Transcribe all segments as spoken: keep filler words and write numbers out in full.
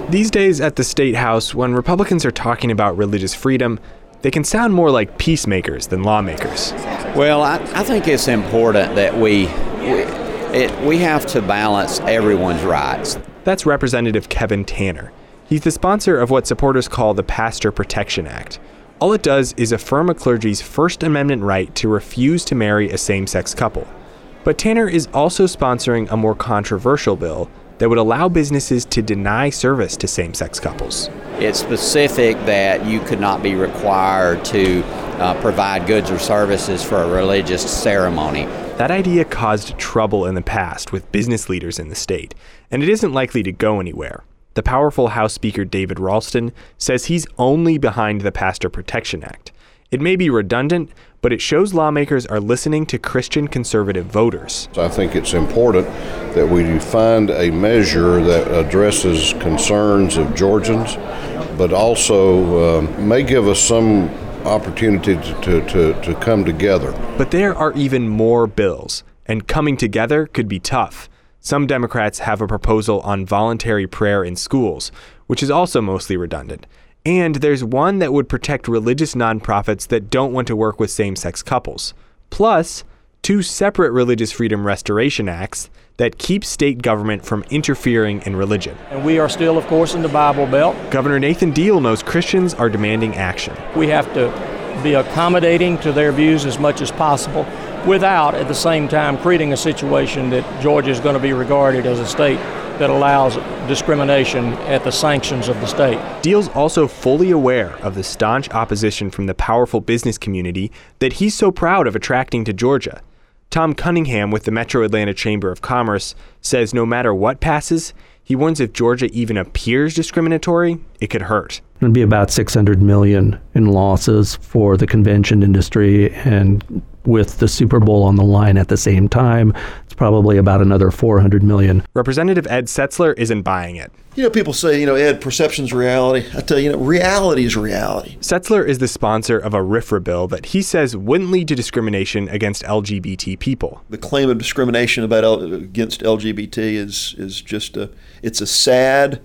These days at the State House, when Republicans are talking about religious freedom, they can sound more like peacemakers than lawmakers. Well, I, I think it's important that we, we, it, we have to balance everyone's rights. That's Representative Kevin Tanner. He's the sponsor of what supporters call the Pastor Protection Act. All it does is affirm a clergy's First Amendment right to refuse to marry a same-sex couple. But Tanner is also sponsoring a more controversial bill that would allow businesses to deny service to same-sex couples. It's specific that you could not be required to uh, provide goods or services for a religious ceremony. That idea caused trouble in the past with business leaders in the state, and it isn't likely to go anywhere. The powerful House Speaker David Ralston says he's only behind the Pastor Protection Act. It may be redundant, but it shows lawmakers are listening to Christian conservative voters. I think it's important that we find a measure that addresses concerns of Georgians, but also um, may give us some opportunity to, to, to come together. But there are even more bills, and coming together could be tough. Some Democrats have a proposal on voluntary prayer in schools, which is also mostly redundant. And there's one that would protect religious nonprofits that don't want to work with same-sex couples. Plus, two separate religious freedom restoration acts that keep state government from interfering in religion. And we are still, of course, in the Bible Belt. Governor Nathan Deal knows Christians are demanding action. We have to be accommodating to their views as much as possible without, at the same time, creating a situation that Georgia is going to be regarded as a state that allows discrimination at the sanctions of the state. Deal's also fully aware of the staunch opposition from the powerful business community that he's so proud of attracting to Georgia. Tom Cunningham with the Metro Atlanta Chamber of Commerce says no matter what passes, he warns if Georgia even appears discriminatory, it could hurt. It would be about six hundred million dollars in losses for the convention industry, and with the Super Bowl on the line at the same time, it's probably about another four hundred million dollars. Representative Ed Setzler isn't buying it. You know, people say, you know, Ed, perception's reality. I tell you, you know, reality is reality. Setzler is the sponsor of a RFRA bill that he says wouldn't lead to discrimination against L G B T people. The claim of discrimination about L- against L G B T is is just a, it's a sad,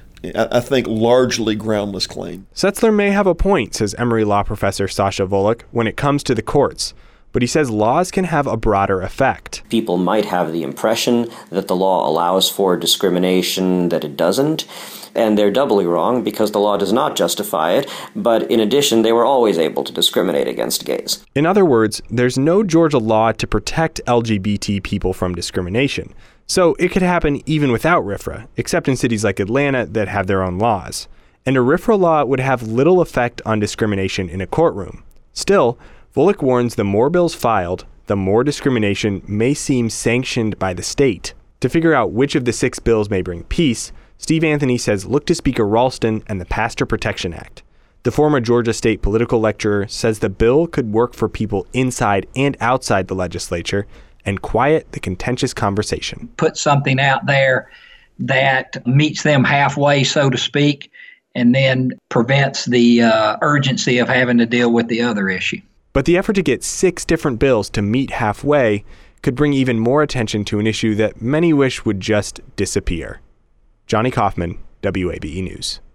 I think, largely groundless claim. Setzler may have a point, says Emory law professor Sasha Volokh, when it comes to the courts. But he says laws can have a broader effect. People might have the impression that the law allows for discrimination, that it doesn't. And they're doubly wrong because the law does not justify it. But in addition, they were always able to discriminate against gays. In other words, there's no Georgia law to protect L G B T people from discrimination. So it could happen even without RFRA, except in cities like Atlanta that have their own laws. And a RFRA law would have little effect on discrimination in a courtroom. Still, Volokh warns the more bills filed, the more discrimination may seem sanctioned by the state. To figure out which of the six bills may bring peace, Steve Anthony says look to Speaker Ralston and the Pastor Protection Act. The former Georgia State political lecturer says the bill could work for people inside and outside the legislature and quiet the contentious conversation. Put something out there that meets them halfway, so to speak, and then prevents the uh, urgency of having to deal with the other issue. But the effort to get six different bills to meet halfway could bring even more attention to an issue that many wish would just disappear. Johnny Kaufman, W A B E News.